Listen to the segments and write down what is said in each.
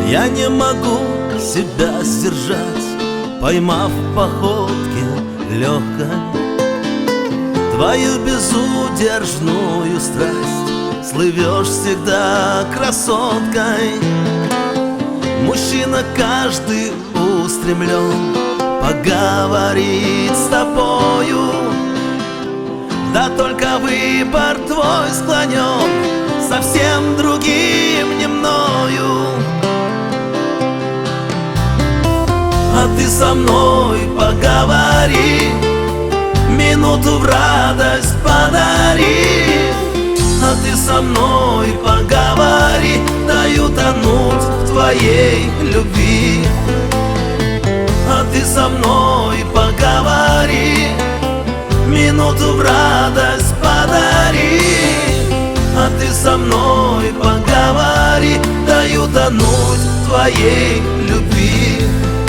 Я не могу себя сдержать, поймав в походке легкой твою безудержную страсть. Слывешь всегда красоткой. Мужчина каждый устремлен поговорить с тобою, да только выбор твой склонен совсем другим, не мною. А ты со мной поговори, минуту в радость подари. А ты со мной поговори, даю тонуть в твоей любви. А ты со мной поговори, минуту в радость подари. А ты со мной поговори, даю тонуть в твоей любви.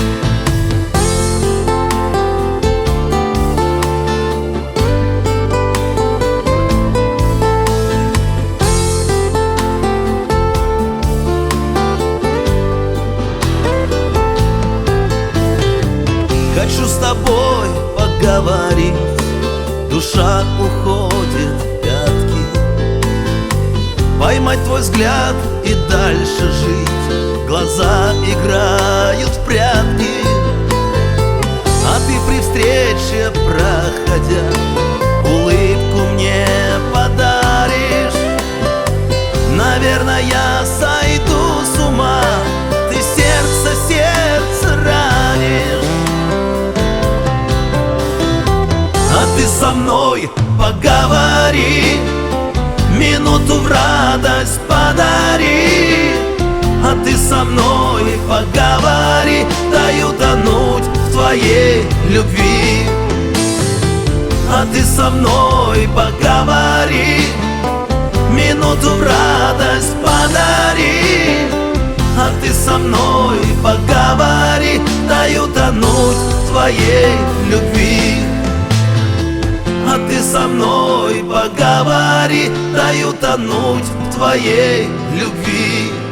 Хочу с тобой поговорить, душа уходит в пятки. Поймать твой взгляд и дальше жить, глаза играют в прятки. А ты при встрече, проходя, улыбку мне подаришь. Наверное, я сойду с ума, ты сердце ранишь. А ты со мной поговори, минуту в радость подари. А ты со мной поговори, даю тонуть в твоей любви. А ты со мной поговори, минуту в радость подари. А ты со мной поговори, даю тонуть в твоей любви. А ты со мной поговори, даю тонуть в твоей любви.